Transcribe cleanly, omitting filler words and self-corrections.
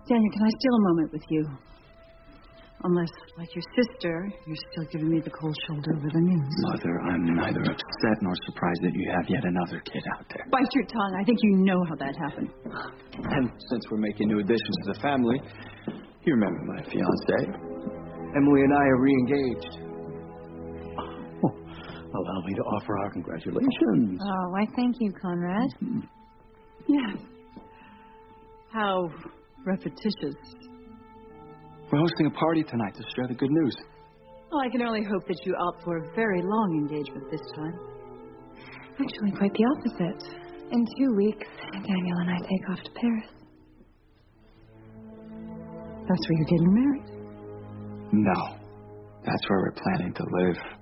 Daniel, can I steal a moment with you? Unless, like your sister, you're still giving me the cold shoulder over the news. Mother, I'm neither upset nor surprised that you have yet another kid out there. Bite your tongue. I think you know how that happened. And since we're making new additions to the family, you remember my fiancée. Emily and I are re-engaged. Oh, allow me to offer our congratulations. Oh, why thank you, Conrad. Mm-hmm. Yes. How repetitious. We're hosting a party tonight to share the good news. Well, I can only hope that you opt for a very long engagement this time. Actually, quite the opposite. In 2 weeks, Daniel and I take off to Paris. That's where you're getting married? No. That's where we're planning to live.